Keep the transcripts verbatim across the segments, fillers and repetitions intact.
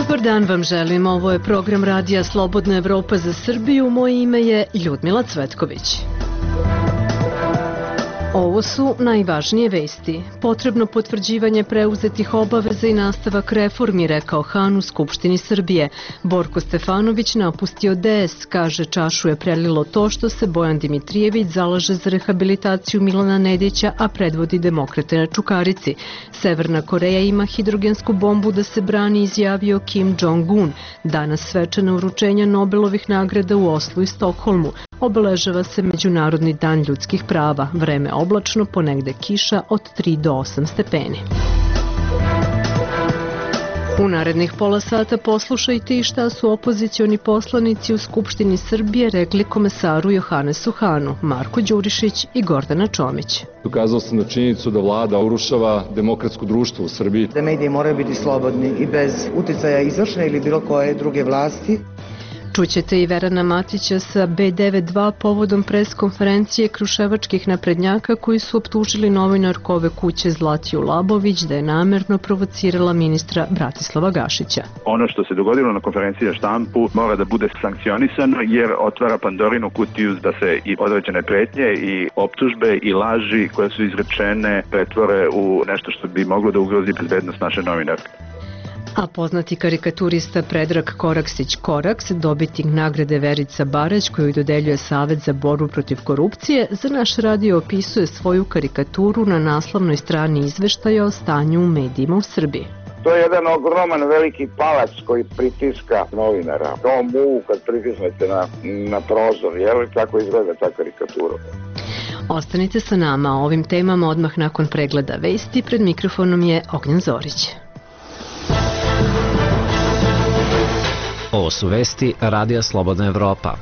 Dobar dan vam želim, ovo je program radija Slobodna Evropa za Srbiju, moje ime je Ljudmila Cvetković. Ovo su najvažnije vesti. Potrebno potvrđivanje preuzetih obaveza i nastavak reformi, rekao Han u Skupštini Srbije. Borko Stefanović napustio D S, kaže čašu je prelilo to što se Bojan Dimitrijević zalaže za rehabilitaciju Milana Nedića, a predvodi demokrate na Čukarici. Severna Koreja ima hidrogensku bombu da se brani, izjavio Kim Jong-un. Danas svečana uručenja Nobelovih nagrada u Oslu i Stokholmu. Obeležava se Međunarodni dan ljudskih prava. Vreme oblačno, ponegde kiša od tri do osam stepeni. U narednih pola sata poslušajte i šta su opozicioni poslanici u Skupštini Srbije rekli komesaru Johanesu Hanu, Marko Đurišić i Gordana Čomić. Ukazao sam na činjenicu da vlada urušava demokratsko društvo u Srbiji. Da mediji moraju biti slobodni i bez uticaja izvršne ili bilo koje druge vlasti. Čućete i Verana Matića sa B devedeset dva povodom pres-konferencije kruševačkih naprednjaka koji su optužili novinarku ove kuće Zlatiju Labović da je namerno provocirala ministra Bratislava Gašića. Ono što se dogodilo na konferenciji za štampu mora da bude sankcionisano jer otvara Pandorinu kutiju da se i određene pretnje i optužbe i laži koje su izrečene pretvore u nešto što bi moglo da ugrozi bezbednost naše novinarke. A poznati karikaturista Predrag Koraksić-Koraks, dobitnik nagrade Verica Barać koju dodeljuje Savet za borbu protiv korupcije, za naš radio opisuje svoju karikaturu na naslovnoj strani izveštaja o stanju u medijima u Srbiji. To je jedan ogroman veliki palac koji pritiska novinara. Kao muvu kad pritisnete na, na prozor, jel? Tako izgleda ta karikatura. Ostanite sa nama o ovim temama odmah nakon pregleda vesti. Pred mikrofonom je Ognjen Zorić. Ovo su vesti Radija Slobodna Evropa.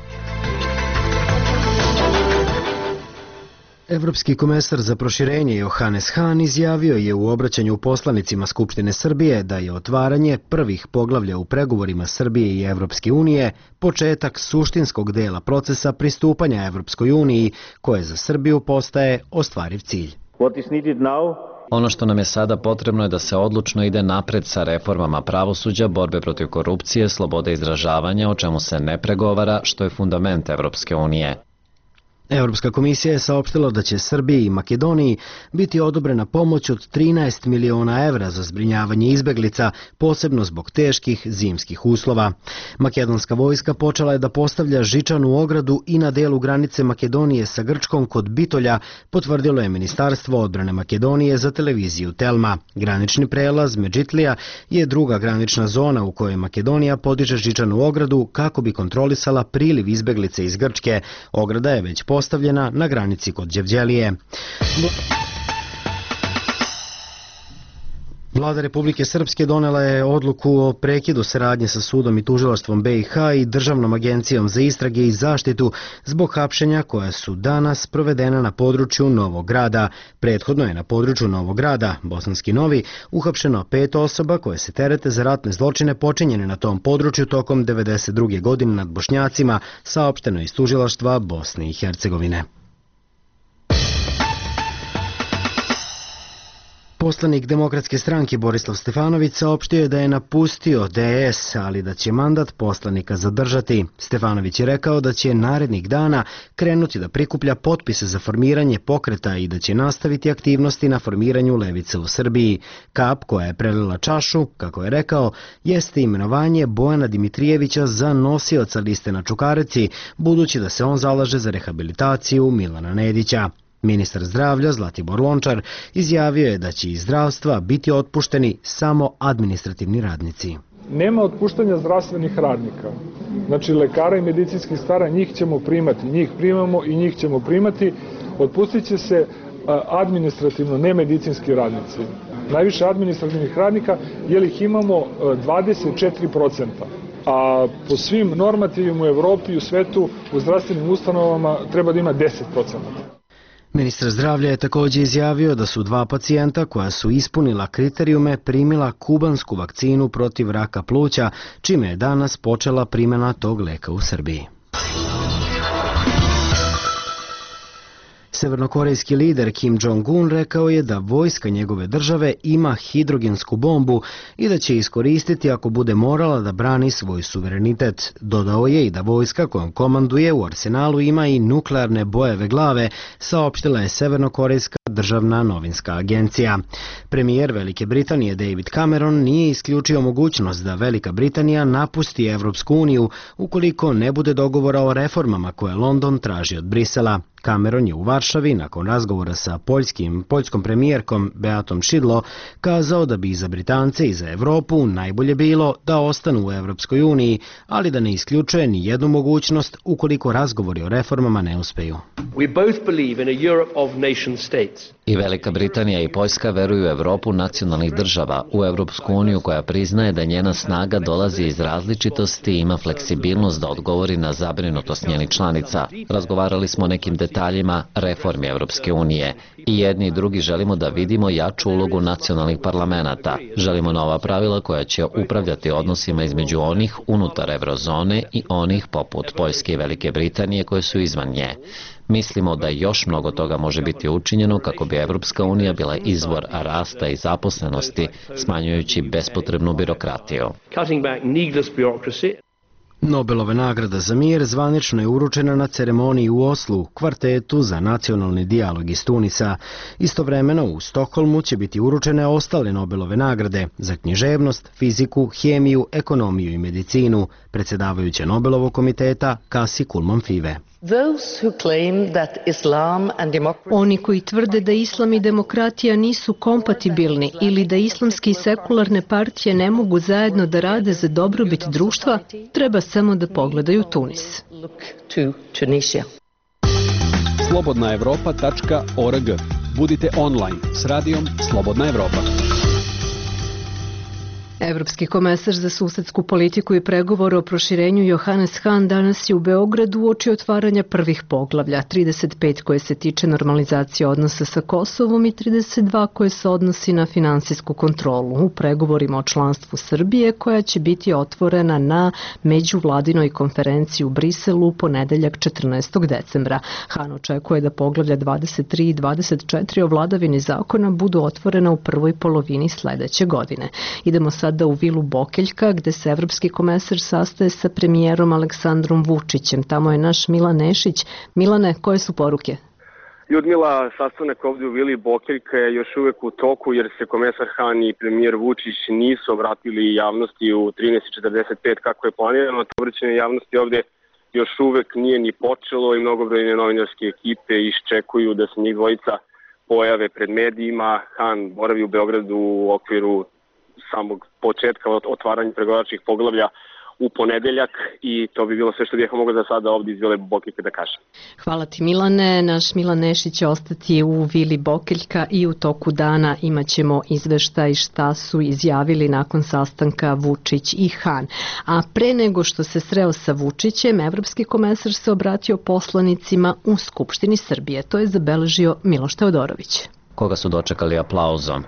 Evropski komesar za proširenje Johanes Han izjavio je u obraćanju poslanicima Skupštine Srbije da je otvaranje prvih poglavlja u pregovorima Srbije i Evropske unije početak suštinskog dela procesa pristupanja Evropskoj uniji, koje za Srbiju postaje ostvariv cilj. What is needed now? Ono što nam je sada potrebno je da se odlučno ide napred sa reformama pravosuđa, borbe protiv korupcije, slobode izražavanja, o čemu se ne pregovara, što je fundament Evropske unije. Evropska komisija je saopštila da će Srbiji i Makedoniji biti odobrena pomoć od trinaest miliona evra za zbrinjavanje izbeglica, posebno zbog teških zimskih uslova. Makedonska vojska počela je da postavlja žičanu ogradu i na delu granice Makedonije sa Grčkom kod Bitolja, potvrdilo je Ministarstvo odbrane Makedonije za televiziju Telma. Granični prelaz Medžitlija je druga granična zona u kojoj Makedonija podiže žičanu ogradu kako bi kontrolisala priliv izbeglice iz Grčke. Ograda je već postavljena na granici kod Đevđelije. Vlada Republike Srpske donela je odluku o prekidu saradnje sa sudom i tužilaštvom B i H i Državnom agencijom za istrage i zaštitu zbog hapšenja koja su danas provedena na području Novog Grada. Prethodno je na području Novog Grada, Bosanski Novi, uhapšeno pet osoba koje se terete za ratne zločine počinjene na tom području tokom devedeset druge godine nad Bošnjacima, saopšteno iz tužilaštva Bosne i Hercegovine. Poslanik Demokratske stranke Borislav Stefanović saopštio je da je napustio D S, ali da će mandat poslanika zadržati. Stefanović je rekao da će narednih dana krenuti da prikuplja potpise za formiranje pokreta i da će nastaviti aktivnosti na formiranju levice u Srbiji. Kap koja je prelila čašu, kako je rekao, jeste imenovanje Bojana Dimitrijevića za nosioca liste na Čukareci, budući da se on zalaže za rehabilitaciju Milana Nedića. Ministar zdravlja Zlatibor Lončar izjavio je da će iz zdravstva biti otpušteni samo administrativni radnici. Nema otpuštanja zdravstvenih radnika. Znači lekara i medicinskih stara, njih ćemo primati, njih primamo i njih ćemo primati. Otpustit će se administrativno, ne medicinski radnici. Najviše administrativnih radnika, jer ih imamo dvadeset četiri procenta. A po svim normativima u Evropi i u svetu u zdravstvenim ustanovama treba da ima deset procenta. Ministar zdravlja je također izjavio da su dva pacijenta koja su ispunila kriterijume primila kubansku vakcinu protiv raka pluća, čime je danas počela primjena tog leka u Srbiji. Severnokorejski lider Kim Jong-un rekao je da vojska njegove države ima hidrogensku bombu i da će iskoristiti ako bude morala da brani svoj suverenitet. Dodao je i da vojska kojom komanduje u arsenalu ima i nuklearne bojeve glave, saopštila je Severnokorejska državna novinska agencija. Premijer Velike Britanije David Cameron nije isključio mogućnost da Velika Britanija napusti Evropsku uniju ukoliko ne bude dogovora o reformama koje London traži od Brisela. Cameron je u Varšavi nakon razgovora sa poljskim, poljskom premijerkom Beatom Šidlo kazao da bi i za Britance i za Evropu najbolje bilo da ostanu u Evropskoj uniji, ali da ne isključuje ni jednu mogućnost ukoliko razgovori o reformama ne uspeju. We both believe in a Europe of nation states. I Velika Britanija i Poljska veruju u Evropu nacionalnih država, u Evropsku uniju koja priznaje da njena snaga dolazi iz različitosti i ima fleksibilnost da odgovori na zabrinutost njenih članica. Razgovarali smo o nekim detaljima reformi Evropske unije. I jedni i drugi želimo da vidimo jaču ulogu nacionalnih parlamenata. Želimo nova pravila koja će upravljati odnosima između onih unutar eurozone i onih poput Poljske i Velike Britanije koje su izvan nje. Mislimo da još mnogo toga može biti učinjeno kako bi Evropska unija bila izvor rasta i zaposlenosti, smanjujući bespotrebnu birokratiju. Nobelova nagrada za mir zvanično je uručena na ceremoniji u Oslu, kvartetu za nacionalni dijalog iz Tunisa. Istovremeno u Stokholmu će biti uručene ostale Nobelove nagrade za književnost, fiziku, hemiju, ekonomiju i medicinu, predsjedavajuća Nobelovog komiteta Kasi Kulman-Five. Oni koji tvrde da islam i demokratija nisu kompatibilni ili da islamske i sekularne partije ne mogu zajedno da rade za dobrobit društva, treba samo da pogledaju Tunis. slobodna evropa tačka org. Budite online s radijom Slobodna Evropa. Evropski komesar za susedsku politiku i pregovore o proširenju Johannes Hahn danas je u Beogradu uoči otvaranja prvih poglavlja, trideset pet koje se tiče normalizacije odnosa sa Kosovom i trideset dva koje se odnosi na finansijsku kontrolu u pregovorima o članstvu Srbije koja će biti otvorena na međuvladinoj konferenciji u Briselu u ponedeljak četrnaestog decembra. Hahn očekuje da poglavlja dvadeset tri i dvadeset četiri o vladavini zakona budu otvorena u prvoj polovini sledeće godine. Idemo sad sada u vilu Bokeljka, gde se evropski komesar sastaje sa premijerom Aleksandrom Vučićem. Tamo je naš Milan Nešić. Milane, koje su poruke? Ljudmila, sastanak ovdje u vili Bokeljka je još uvek u toku jer se komesar Hahn i premijer Vučić nisu obratili javnosti u trinaest četrdeset pet kako je planirano. To obraćanje javnosti ovdje još uvek nije ni počelo i mnogobrojne novinarske ekipe iščekuju da se njih dvojica pojave pred medijima. Hahn boravi u Beogradu u okviru samog početka otvaranja pregovaračkih poglavlja u ponedeljak i to bi bilo sve što bih ja mogao za sada ovdje iz Vile Bokeljke da kažem. Hvala ti Milane, naš Milan Nešić će ostati u Vili Bokeljka i u toku dana imat ćemo izveštaj šta su izjavili nakon sastanka Vučić i Hahn. A pre nego što se sreo sa Vučićem, evropski komesar se obratio poslanicima u Skupštini Srbije. To je zabeležio Miloš Teodorović. Koga su dočekali aplauzom.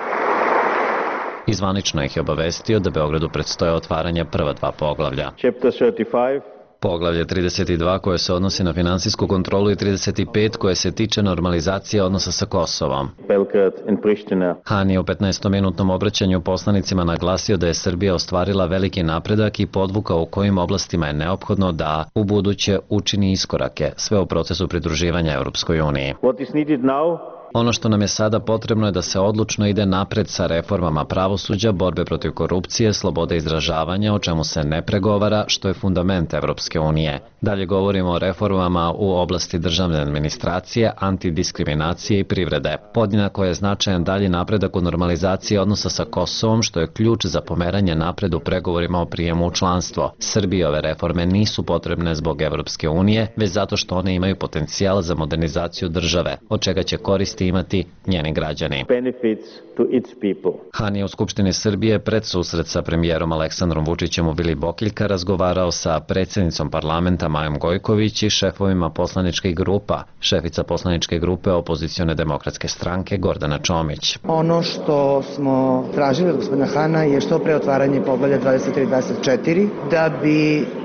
I zvanično ih je obavestio da Beogradu predstoje otvaranje prva dva poglavlja. Poglavlje trideset dva koje se odnosi na finansijsku kontrolu i trideset pet koje se tiče normalizacije odnosa sa Kosovom. Hahn je u petnaestominutnom obraćanju poslanicima naglasio da je Srbija ostvarila veliki napredak i podvukao u kojim oblastima je neophodno da u buduće učini iskorake, sve u procesu pridruživanja Europskoj uniji. Ono što nam je sada potrebno je da se odlučno ide napred sa reformama pravosuđa, borbe protiv korupcije, slobode izražavanja, o čemu se ne pregovara, što je fundament Evropske unije. Dalje govorimo o reformama u oblasti državne administracije, antidiskriminacije i privrede. Podjednako je značajan dalji napredak u normalizaciji odnosa sa Kosovom, što je ključ za pomeranje napred u pregovorima o prijemu u članstvo. Srbiji ove reforme nisu potrebne zbog Evropske unije, već zato što one imaju potencijal za modernizaciju države, od čega će koristi imati njeni građani. Hahn je u Skupštini Srbije pred susret sa premijerom Aleksandrom Vučićem u Vili Bokeljka razgovarao sa predsjednicom parlamenta Majom Gojković i šefovima poslaničkih grupa. Šefica poslaničke grupe opozicione demokratske stranke Gordana Čomić. Ono što smo tražili od gospodina Hahna je što pre otvaranje poglavlja dvadeset tri i dvadeset četiri da bi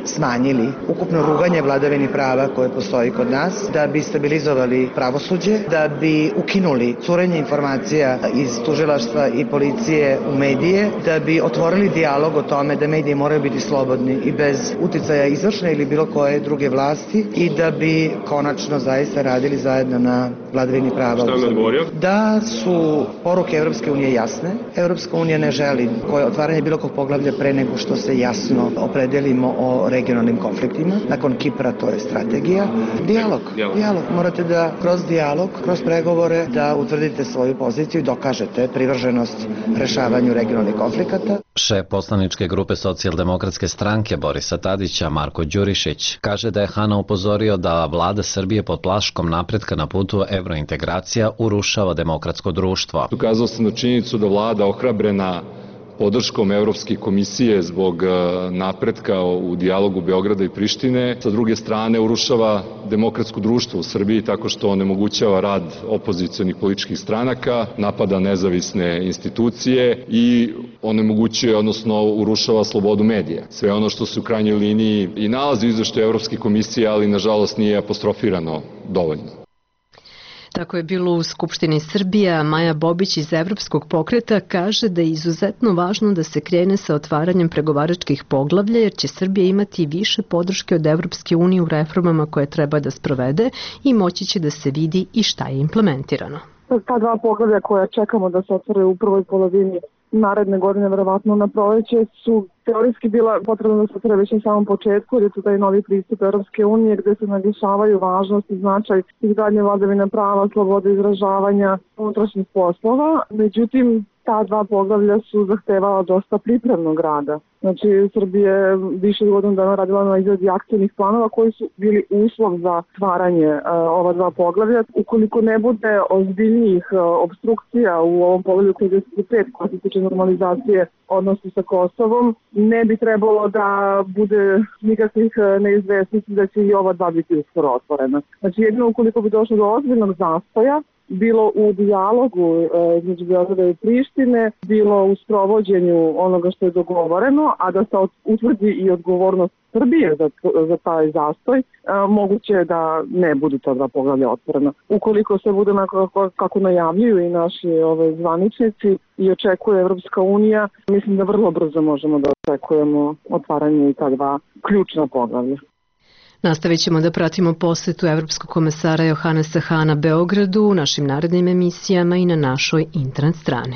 smanjili ukupno ruganje vladavini prava koje postoji kod nas, da bi stabilizovali pravosuđe, da bi ukinuli curenje informacija iz tužilaštva i policije u medije, da bi otvorili dijalog o tome da mediji moraju biti slobodni i bez uticaja izvršne ili bilo koje druge vlasti i da bi konačno zaista radili zajedno na vladavini prava. Šta je odgovorio? Da su poruke Evropske unije jasne. Evropska unija ne želi koje otvaranje bilo kog poglavlja pre nego što se jasno opredelimo o regionalnim konfliktima. Nakon Kipra to je strategija. Dijalog. Dijalog. Dijalog. Morate da kroz dijalog, kroz pregovore da utvrdite svoju poziciju i dokažete privrženost rešavanju regionalnih konflikata. Šef poslaničke grupe Socijaldemokratske stranke Borisa Tadića, Marko Đurišić, kaže da je Hana upozorio da vlada Srbije pod plaškom napretka na putu evrointegracija urušava demokratsko društvo. Ukazao sam na činjenicu da vlada ohrabrena podrškom Evropske komisije zbog napretka u dijalogu Beograda i Prištine, sa druge strane urušava demokratsko društvo u Srbiji tako što onemogućava rad opozicionih političkih stranaka, napada nezavisne institucije i onemogućuje, odnosno urušava slobodu medija. Sve ono što se u krajnjoj liniji i nalazi u izveštaju Evropske komisije, ali nažalost nije apostrofirano dovoljno. Tako je bilo u Skupštini Srbije. Maja Bobić iz Evropskog pokreta kaže da je izuzetno važno da se krene sa otvaranjem pregovaračkih poglavlja jer će Srbija imati više podrške od Evropske unije u reformama koje treba da sprovede i moći će da se vidi i šta je implementirano. Ta dva poglavlja koja čekamo da se otvore u prvoj polovini naredne godine, verovatno na proleće, su teorijski bila potrebno da se otvore već na samom početku, jer je to taj novi pristup Evropske unije gde se naglašavaju važnost i značaj izgradnje vladavine prava, slobode izražavanja, unutrašnjih poslova. Međutim, ta dva poglavlja su zahtevala dosta pripremnog rada. Znači, Srbija je više godina dana radila na izradi akcijnih planova koji su bili uslov za stvaranje uh, ova dva poglavlja. Ukoliko ne bude ozbiljnijih uh, obstrukcija u ovom poglavlju trideset pet koja se tiče normalizacije odnosa sa Kosovom, ne bi trebalo da bude nikakvih uh, neizvesnosti da će i ova dva biti uskoro otvorena. Znači, jedino ukoliko bi došlo do ozbiljnog zastoja, bilo u dijalogu između Beograda i Prištine, bilo u sprovođenju onoga što je dogovoreno, a da se utvrdi i odgovornost Srbije za, za taj zastoj, a, moguće je da ne budu to dva poglavlja otvorena. Ukoliko se bude kako, kako najavljuju i naši ove, zvaničnici i očekuje Evropska unija, mislim da vrlo brzo možemo da očekujemo otvaranje i ta dva ključna poglavlja. Nastavit ćemo da pratimo posetu Evropskog komesara Johanesa Hana Beogradu u našim narednim emisijama i na našoj internet strani.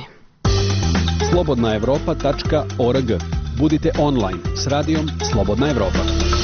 slobodna evropa tačka org. Budite online s radijom Slobodna Evropa.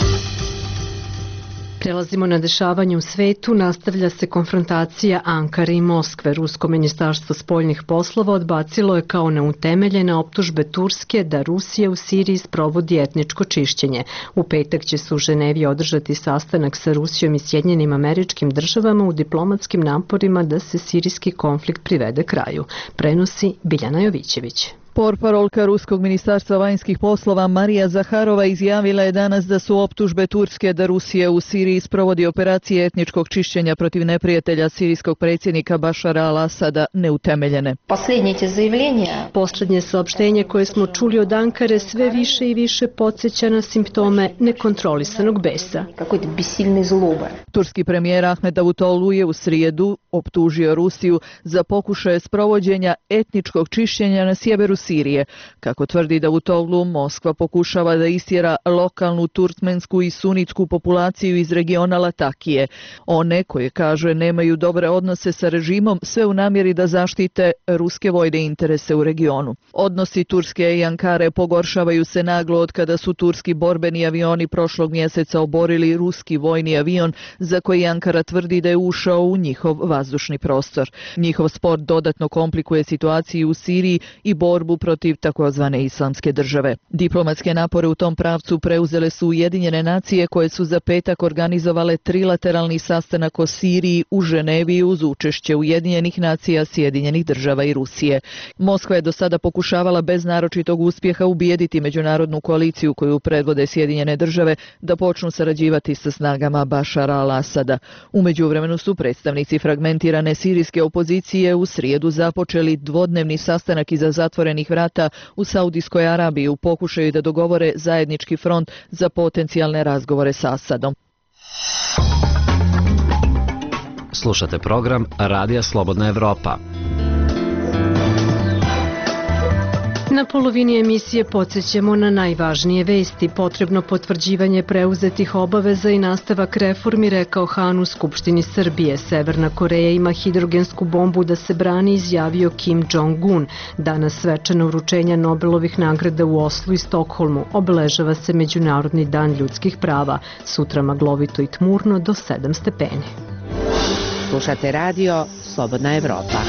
Prelazimo na dešavanje u svetu. Nastavlja se konfrontacija Ankare i Moskve. Rusko ministarstvo spoljnih poslova odbacilo je kao neutemeljene optužbe Turske da Rusija u Siriji sprovodi etničko čišćenje. U petak će se u Ženevi održati sastanak sa Rusijom i Sjedinjenim Američkim Državama u diplomatskim naporima da se sirijski konflikt privede kraju. Prenosi Biljana Jovićević. Portparolka Ruskog ministarstva vanjskih poslova Marija Zaharova izjavila je danas da su optužbe Turske da Rusija u Siriji sprovodi operacije etničkog čišćenja protiv neprijatelja sirijskog predsjednika Bašara al-Asada neutemeljene. Poslednje saopštenje koje smo čuli od Ankare sve više i više podsjeća na simptome nekontrolisanog besa. Turski premijer Ahmed Davutoglu je u srijedu optužio Rusiju za pokušaje sprovođenja etničkog čišćenja na sjeveru Sirije. Kako tvrdi Davutoglu, Moskva pokušava da istjera lokalnu turkmensku i sunitsku populaciju iz regiona Latakije. One koje, kaže, nemaju dobre odnose sa režimom, sve u namjeri da zaštite ruske vojne interese u regionu. Odnosi Turske i Ankare pogoršavaju se naglo od kada su turski borbeni avioni prošlog mjeseca oborili ruski vojni avion za koji Ankara tvrdi da je ušao u njihov vazdušni prostor. Njihov sport dodatno komplikuje situaciju u Siriji i borbu protiv takozvane islamske države. Diplomatske napore u tom pravcu preuzele su Ujedinjene nacije koje su za petak organizovale trilateralni sastanak o Siriji u Ženevi uz učešće Ujedinjenih nacija, Sjedinjenih država i Rusije. Moskva je do sada pokušavala bez naročitog uspjeha ubijediti međunarodnu koaliciju koju predvode Sjedinjene države da počnu sarađivati sa snagama Bašara al-Asada. U međuvremenu su predstavnici fragmentirane sirijske opozicije u srijedu započeli dvodnevni sastanak iza zatvorenih otvorenih vrata u Saudijskoj Arabiji u pokušaju da dogovore zajednički front za potencijalne razgovore sa Asadom. Slušate program Radija Slobodna Evropa. Na polovini emisije podsjećamo na najvažnije vesti. Potrebno potvrđivanje preuzetih obaveza i nastavak reformi, rekao Han u Skupštini Srbije. Severna Koreja ima hidrogensku bombu da se brani, izjavio Kim Jong-un. Danas svečano uručenja Nobelovih nagrada u Oslu i Stokholmu. Obeležava se Međunarodni dan ljudskih prava. Sutra maglovito i tmurno do sedam stepeni. Slušate radio Slobodna Evropa.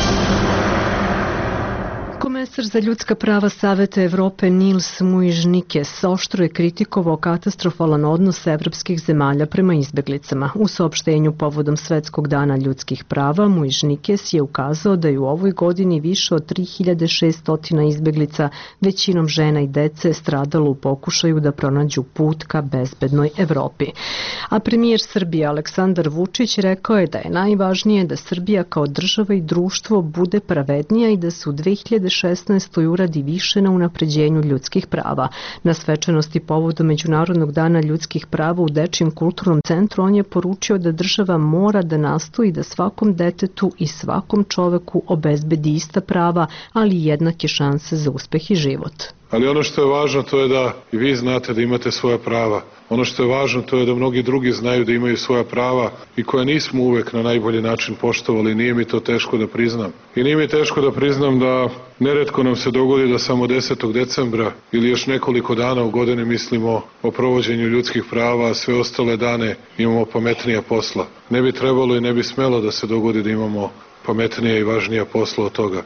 Komesar za ljudska prava Saveta Evrope Nils Muižnikes oštro je kritikovao katastrofalan odnos evropskih zemalja prema izbeglicama. U saopštenju povodom Svetskog dana ljudskih prava Muižnikes je ukazao da je u ovoj godini više od tri hiljade šesto izbeglica, većinom žena i dece, stradalo u pokušaju da pronađu put ka bezbednoj Evropi. A premijer Srbije Aleksandar Vučić rekao je da je najvažnije da Srbija kao država i društvo bude pravednija i da se u dve hiljade šesnaestoj uradi više na unapređenju ljudskih prava. Na svečanosti povodom Međunarodnog dana ljudskih prava u Dečijem kulturnom centru on je poručio da država mora da nastoji da svakom detetu i svakom čoveku obezbedi ista prava, ali i jednake šanse za uspeh i život. Ali ono što je važno to je da i vi znate da imate svoja prava. Ono što je važno to je da mnogi drugi znaju da imaju svoja prava i koja nismo uvek na najbolji način poštovali. Nije mi to teško da priznam. I nije mi teško da priznam da neretko nam se dogodi da samo desetog decembra ili još nekoliko dana u godini mislimo o provođenju ljudskih prava, a sve ostale dane imamo pametnija posla. Ne bi trebalo i ne bi smelo da se dogodi da imamo pametnija i važnija posla od toga.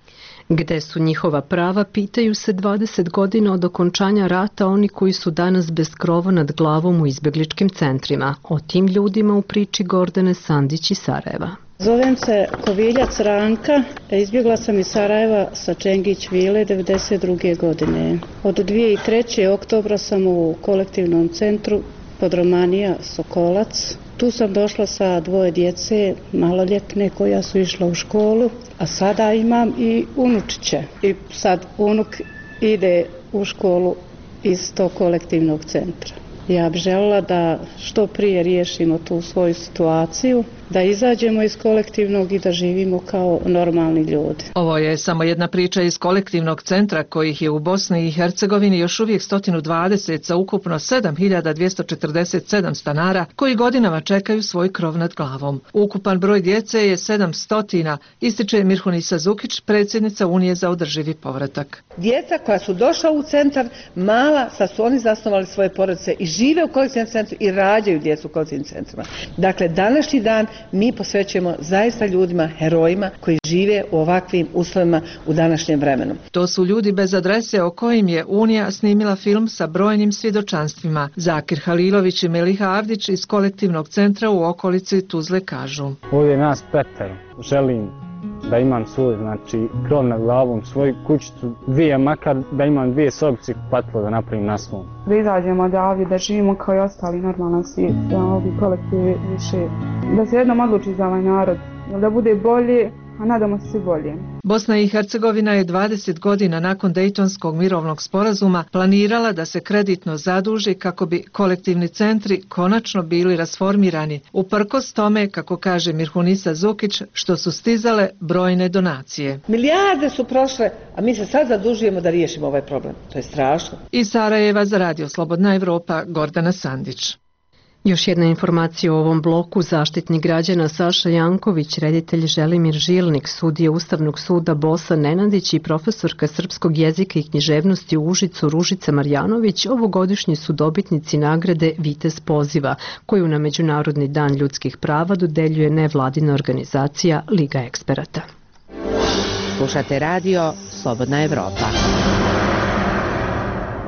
Gde su njihova prava, pitaju se dvadeset godina od okončanja rata oni koji su danas bez krova nad glavom u izbegličkim centrima. O tim ljudima u priči Gordane Sandić iz Sarajeva. Zovem se Koviljac Ranka, izbjegla sam iz Sarajeva sa Čengić Vile devedeset druge godine. Od dvije hiljade treće. oktobra sam u kolektivnom centru Podromanija Sokolac. Tu sam došla sa dvoje djece, maloljetne koja su išla u školu, a sada imam i unučiće. I sad unuk ide u školu iz tog kolektivnog centra. Ja bih željela da što prije riješimo tu svoju situaciju, da izađemo iz kolektivnog i da živimo kao normalni ljudi. Ovo je samo jedna priča iz kolektivnog centra kojih je u Bosni i Hercegovini još uvijek sto dvadeset sa ukupno sedam hiljada dvjesto četrdeset sedam stanara koji godinama čekaju svoj krov nad glavom. Ukupan broj djece je sedamsto, ističe Mirhunisa Zukić, predsjednica Unije za održivi povratak. Djeca koja su došla u centar, mala, sad su oni zasnovali svoje porodice i žive u kolektivnom centru i rađaju djecu u kolektivnim centrima. Dakle, današnji dan mi posvećujemo zaista ljudima, herojima koji žive u ovakvim uslovima u današnjem vremenu. To su ljudi bez adrese o kojim je Unija snimila film sa brojnim svjedočanstvima. Zakir Halilović i Meliha Avdić iz kolektivnog centra u okolici Tuzle kažu. Ovdje nas petero. Želim da imam svoj, znači, krov nad glavom, svoju kućicu, dvije, makar da imam dvije sobice patlo da napravim na svom. Da izađemo odavdje, da živimo kao i ostali normalan svijet, da ovi kolektivi više, da se jednom odluči za ovaj narod, da bude bolje, a nadamo se bolje. Bosna i Hercegovina je dvadeset godina nakon Dejtonskog mirovnog sporazuma planirala da se kreditno zaduži kako bi kolektivni centri konačno bili rasformirani, uprkos tome, kako kaže Mirhunisa Zukić, što su stizale brojne donacije. Milijarde su prošle, a mi se sad zadužujemo da riješimo ovaj problem. To je strašno. Iz Sarajeva za Radio Slobodna Evropa, Gordana Sandić. Još jedna informacija o ovom bloku. Zaštitnik građana Saša Janković, reditelj Želimir Žilnik, sudija Ustavnog suda Bosa Nenadić i profesorka srpskog jezika i književnosti u Užicu Ružica Marjanović ovogodišnji su dobitnici nagrade Vitez poziva, koju na Međunarodni dan ljudskih prava dodeljuje nevladina organizacija Liga eksperata. Slušate radio Slobodna Evropa.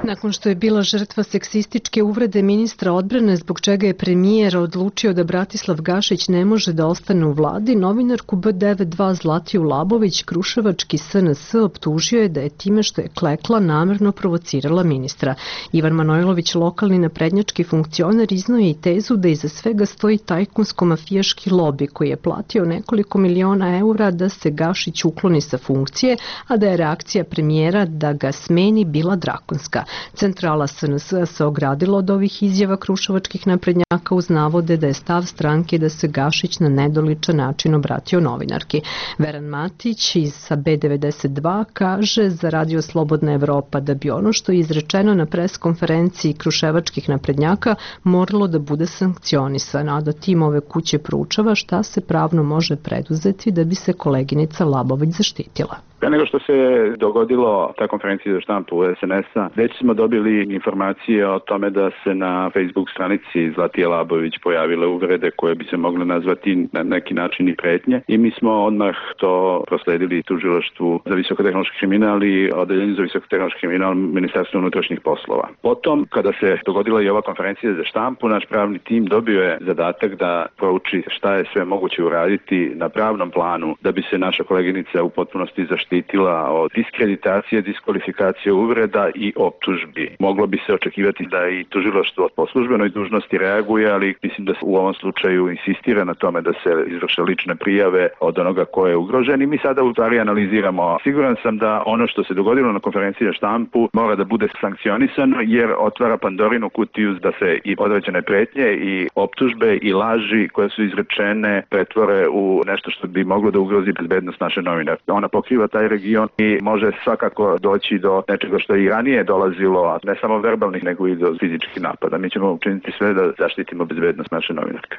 Nakon što je bila žrtva seksističke uvrede ministra odbrane zbog čega je premijer odlučio da Bratislav Gašić ne može da ostane u vladi, novinarku B devedeset dva Zlatiju Labović kruševački S N S optužio je da je time što je klekla namerno provocirala ministra. Ivan Manojlović, lokalni naprednjački funkcioner, iznao je i tezu da iza svega stoji tajkunsko-mafijaški lobi koji je platio nekoliko miliona eura da se Gašić ukloni sa funkcije, a da je reakcija premijera da ga smeni bila drakonska. Centrala S N S se ogradila od ovih izjava kruševačkih naprednjaka uz navode da je stav stranke da se Gašić na nedoličan način obratio novinarki. Veran Matić iz sa B devedeset dva kaže za Radio Slobodna Evropa da bi ono što je izrečeno na preskonferenciji kruševačkih naprednjaka moralo da bude sankcionisano, a da tim ove kuće proučava šta se pravno može preduzeti da bi se koleginica Labović zaštitila. Pre nego što se dogodilo ta konferencija za štampu S N S-a, već smo dobili informacije o tome da se na Facebook stranici Zlatije Labović pojavile uvrede koje bi se mogle nazvati na neki način i pretnje i mi smo odmah to prosledili tužilaštvu za visokotehnološki kriminal i odeljenju za visokotehnološki kriminal Ministarstva unutrašnjih poslova. Potom, kada se dogodila i ova konferencija za štampu, naš pravni tim dobio je zadatak da prouči šta je sve moguće uraditi na pravnom planu da bi se naša koleginica u potpunosti zaštitila štitila od diskreditacije, diskvalifikacije, uvreda i optužbi. Moglo bi se očekivati da i tužilaštvo po službenoj dužnosti reaguje, ali mislim da se u ovom slučaju insistira na tome da se izvrše lične prijave od onoga ko je ugrožen i mi sada u stvari analiziramo. Siguran sam da ono što se dogodilo na konferenciji za štampu mora da bude sankcionisano jer otvara Pandorinu kutiju da se i određene pretnje i optužbe i laži koje su izrečene pretvore u nešto što bi moglo da ugrozi bezbednost naše novinarke. Ona pokriva taj region i može svakako doći do nečega što je i ranije dolazilo, a ne samo verbalnih, nego i do fizičkih napada. Mi ćemo učiniti sve da zaštitimo bezbednost naše novinarke.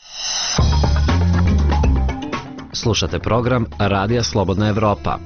Slušate program Radija Slobodna Evropa.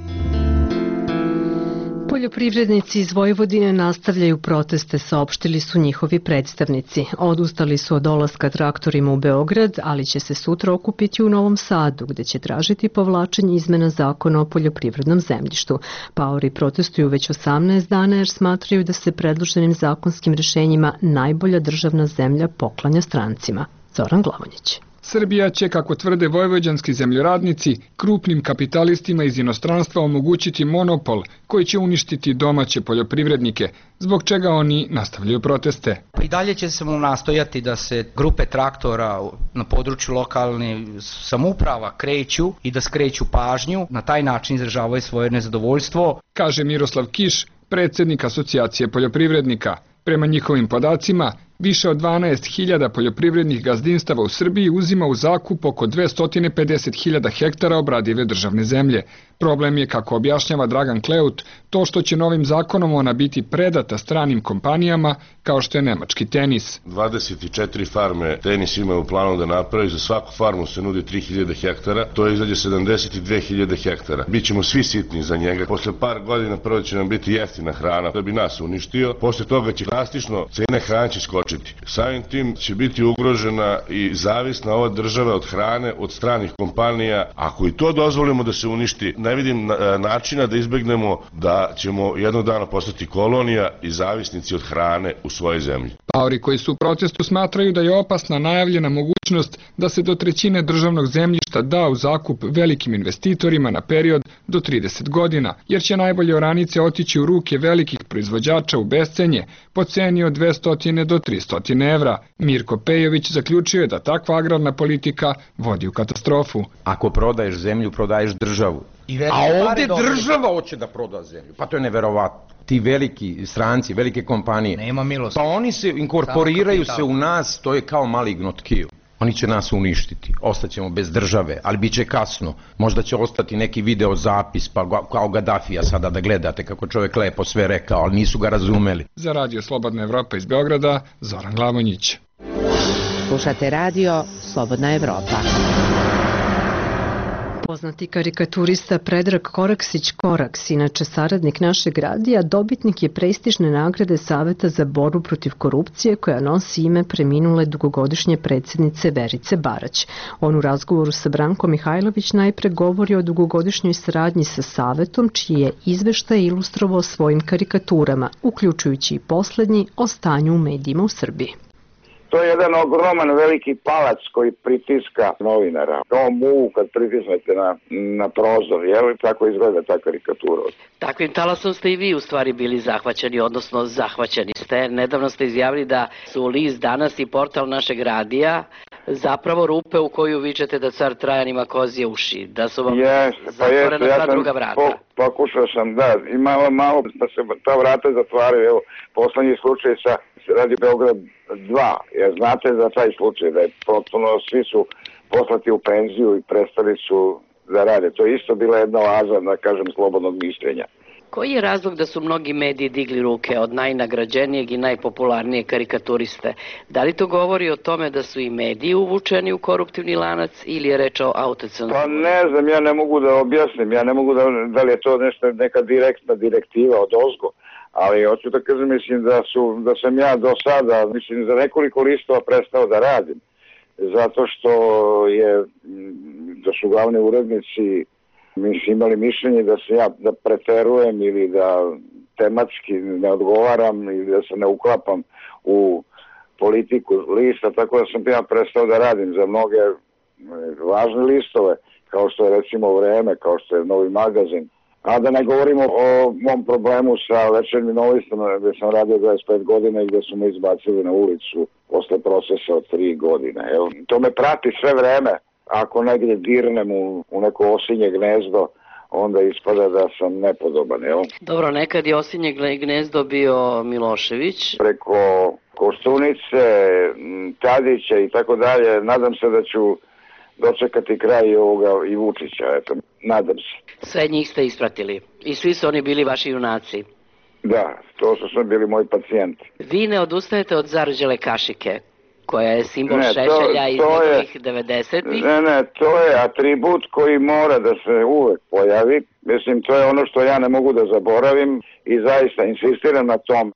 Poljoprivrednici iz Vojvodine nastavljaju proteste, saopštili su njihovi predstavnici. Odustali su od dolaska traktorima u Beograd, ali će se sutra okupiti u Novom Sadu, gde će tražiti povlačenje izmena zakona o poljoprivrednom zemljištu. Paori protestuju već osamnaest dana jer smatraju da se predloženim zakonskim rešenjima najbolja državna zemlja poklanja strancima. Zoran Glavonjić. Srbija će, kako tvrde vojvođanski zemljoradnici, krupnim kapitalistima iz inostranstva omogućiti monopol koji će uništiti domaće poljoprivrednike, zbog čega oni nastavljaju proteste. I dalje će se mu nastojati da se grupe traktora na području lokalne samouprava kreću i da skreću pažnju, na taj način izražavaju svoje nezadovoljstvo. Kaže Miroslav Kiš, predsjednik Asocijacije poljoprivrednika. Prema njihovim podacima, više od dvanaest hiljada poljoprivrednih gazdinstava u Srbiji uzima u zakup oko dvesta pedeset hiljada hektara obradive državne zemlje. Problem je, kako objašnjava Dragan Kleut, to što će novim zakonom ona biti predata stranim kompanijama kao što je nemački Tenis. dvadeset četiri farme Tenis ima u planu da napravi, za svaku farmu se nudi tri hiljade hektara, to je izađe sedamdeset dve hiljade hektara. Bićemo svi sitni za njega, posle par godina prvo će nam biti jeftina hrana da bi nas uništio, posle toga će drastično cene hrane će skočiti. Samim tim će biti ugrožena i zavisna ova država od hrane, od stranih kompanija. Ako i to dozvolimo da se uništi, ne vidim načina da izbegnemo da ćemo jednog dana postati kolonija i zavisnici od hrane u svojoj zemlji. Paori koji su u protestu smatraju da je opasna najavljena mogućnost da se do trećine državnog zemljišta da u zakup velikim investitorima na period do trideset godina, jer će najbolje oranice otići u ruke velikih proizvođača u bescenje po ceni od dvesta do trista evra. Mirko Pejović zaključio je da takva agrarna politika vodi u katastrofu. Ako prodaješ zemlju, prodaješ državu. A ovdje država hoće da proda zemlju. Pa to je neverovatno. Ti veliki stranci, velike kompanije, nema milosti. Pa oni se inkorporiraju se u nas, to je kao maligno tkivo. Oni će nas uništiti, ostaćemo bez države, ali bit će kasno. Možda će ostati neki video zapis, pa kao Gaddafija sada da gledate kako čovjek lepo sve rekao, ali nisu ga razumeli. Za Radio Slobodna Evropa iz Beograda, Zoran Glavonjić. Slušate Radio Slobodna Evropa. Poznati karikaturista Predrag Koraksić Koraks, inače saradnik našeg radija, dobitnik je prestižne nagrade Saveta za borbu protiv korupcije koja nosi ime preminule dugogodišnje predsjednice Verice Barać. On u razgovoru sa Brankom Mihajlović najpre govori o dugogodišnjoj saradnji sa Savetom, čiji je izveštaj ilustrovao svojim karikaturama, uključujući i poslednji o stanju u medijima u Srbiji. To je jedan ogroman veliki palac koji pritiska novinara. Kao muvu kad pritisnete na, na prozor, je li tako izgleda ta karikatura? Takvim talasom ste i vi u stvari bili zahvaćeni, odnosno zahvaćeni ste. Nedavno ste izjavili da su List danas i portal našeg radija zapravo rupe u koju vičete da car Trajan ima kozije uši, da su vam yes, zatvorena pa ta druga vrata. Po, pokušao sam, da, i malo, malo da se ta vrata zatvaraju. Evo, poslednji slučaj sa Radio Beograd dva, jer znate za taj slučaj da je potpuno, svi su poslati u penziju i prestali su da rade. To je isto bila jedna oaza, da kažem, slobodnog mišljenja. Koji je razlog da su mnogi mediji digli ruke od najnagrađenijeg i najpopularnijeg karikaturiste? Da li to govori o tome da su i mediji uvučeni u koruptivni lanac ili je reč o autocenzuri? Pa ne znam, ja ne mogu da objasnim, ja ne mogu da, da li je to nešto, neka direktna direktiva od ozgo. Ali hoću da kažem, mislim da, su, da sam ja do sada, mislim, za nekoliko listova prestao da radim. Zato što je, da su glavni urednici mislim, imali mišljenje da se ja da preterujem ili da tematski ne odgovaram ili da se ne uklapam u politiku lista, tako da sam ja prestao da radim za mnoge važne listove, kao što je recimo Vreme, kao što je Novi magazin. A da ne govorimo o mom problemu sa Večernjim novistom, gde sam radio dvadeset pet godina i gde su me izbacili na ulicu posle procesa od tri godine. Evo, to me prati sve vreme. Ako negdje dirnem u, u neko osinje gnezdo, onda ispada da sam nepodoban. Evo. Dobro, nekad je osinje gnezdo bio Milošević. Preko Koštunice, Tadića i tako dalje, nadam se da ću dočekati kraj ovoga i Vučića, eto, nadam se. Sve njih ste ispratili i svi su oni bili vaši junaci. Da, to su sve bili moji pacijenti. Vi ne odustajete od zarđele kašike, koja je simbol ne, Šešelja iz nekih devedesetih. Ne, ne, to je atribut koji mora da se uvek pojavi. Mislim, to je ono što ja ne mogu da zaboravim i zaista insistiram na tom.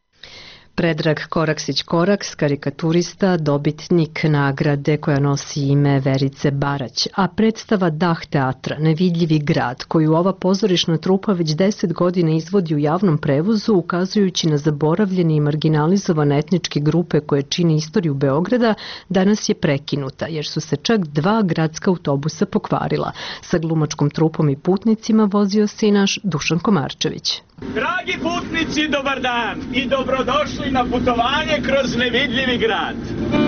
Predrag Koraksić Koraks, karikaturista, dobitnik nagrade koja nosi ime Verice Barać, a predstava Dah teatra, Nevidljivi grad, koju ova pozorišna trupa već deset godina izvodi u javnom prevozu, ukazujući na zaboravljene i marginalizovane etničke grupe koje čine istoriju Beograda, danas je prekinuta, jer su se čak dva gradska autobusa pokvarila. Sa glumačkom trupom i putnicima vozio se i naš Dušan Komarčević. Dragi putnici, dobar dan i dobrodošli na putovanje kroz nevidljivi grad.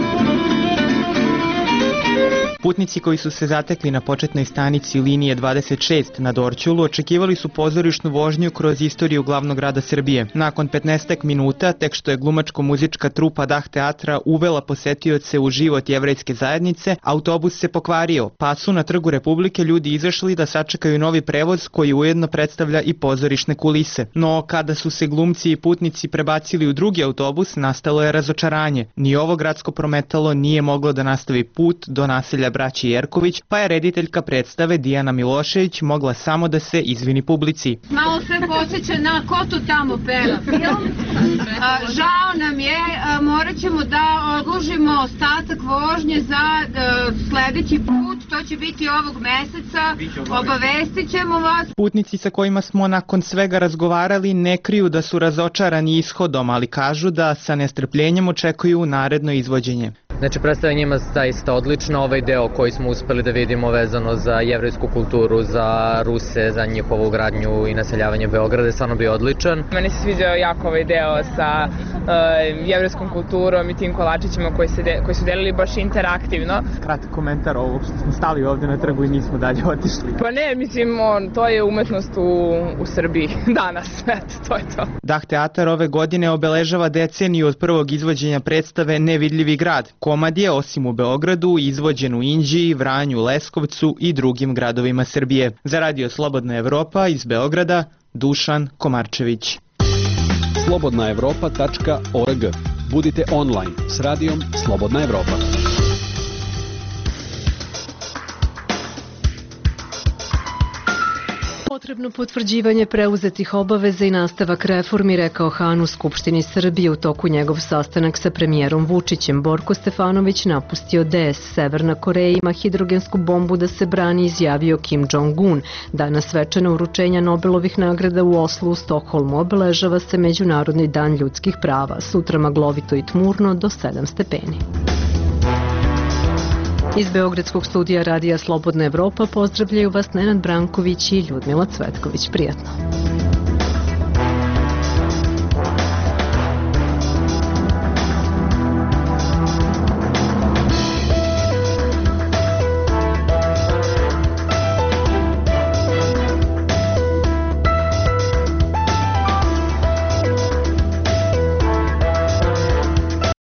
Putnici koji su se zatekli na početnoj stanici linije dvadeset šest na Dorćolu očekivali su pozorišnu vožnju kroz istoriju glavnog grada Srbije. Nakon petnaestak minuta, tek što je glumačko-muzička trupa Dah teatra uvela posetioce u život jevrejske zajednice, autobus se pokvario, pa su na Trgu Republike ljudi izašli da sačekaju novi prevoz koji ujedno predstavlja i pozorišne kulise. No, kada su se glumci i putnici prebacili u drugi autobus, nastalo je razočaranje. Ni ovo gradsko prometalo nije moglo da nastavi put do naselja braći Jerković, pa je rediteljka predstave Dijana Milošević mogla samo da se izvini publici. Malo sve podsjeća na ko tu tamo peva film. A, žao nam je, a, morat ćemo da odložimo ostatak vožnje za a, sledeći put, to će biti ovog meseca, obavestit ćemo vas. Putnici sa kojima smo nakon svega razgovarali ne kriju da su razočarani ishodom, ali kažu da sa nestrpljenjem očekuju naredno izvođenje. Znači, predstava njima zaista odlična, ovaj deo koji smo uspeli da vidimo vezano za jevrejsku kulturu, za Ruse, za njihovu gradnju i naseljavanje Beograda je stvarno bio odličan. Meni se sviđao jako ovaj deo sa uh, jevrejskom kulturom i tim kolačićima koji, se de, koji su delili baš interaktivno. Kratak komentar ovog što smo stali ovde na trgu i nismo dalje otišli. Pa ne, mislim, on, to je umetnost u, u Srbiji danas, eto, to je to. Dah teatar ove godine obeležava deceniju od prvog izvođenja predstave Nevidljivi grad. Komad je, osim u Beogradu, izvođen u Inđiji, Vranju, Leskovcu i drugim gradovima Srbije. Za Radio Slobodna Evropa iz Beograda, Dušan Komarčević. slobodna evropa tačka org. Budite online s radijom Slobodna Evropa. Potrebno potvrđivanje preuzetih obaveza i nastavak reformi, rekao Han u Skupštini Srbije u toku njegov sastanak sa premijerom Vučićem. Borko Stefanović napustio D S. Severna Koreja ima hidrogensku bombu da se brani, izjavio Kim Jong-un. Danas svečano uručenja Nobelovih nagrada u Oslu u Stokholmu obeležava se Međunarodni dan ljudskih prava. Sutra maglovito i tmurno do sedam stepeni. Iz Beogradskog studija Radija Slobodna Evropa pozdravljaju vas Nenad Branković i Ljudmila Cvetković. Prijatno.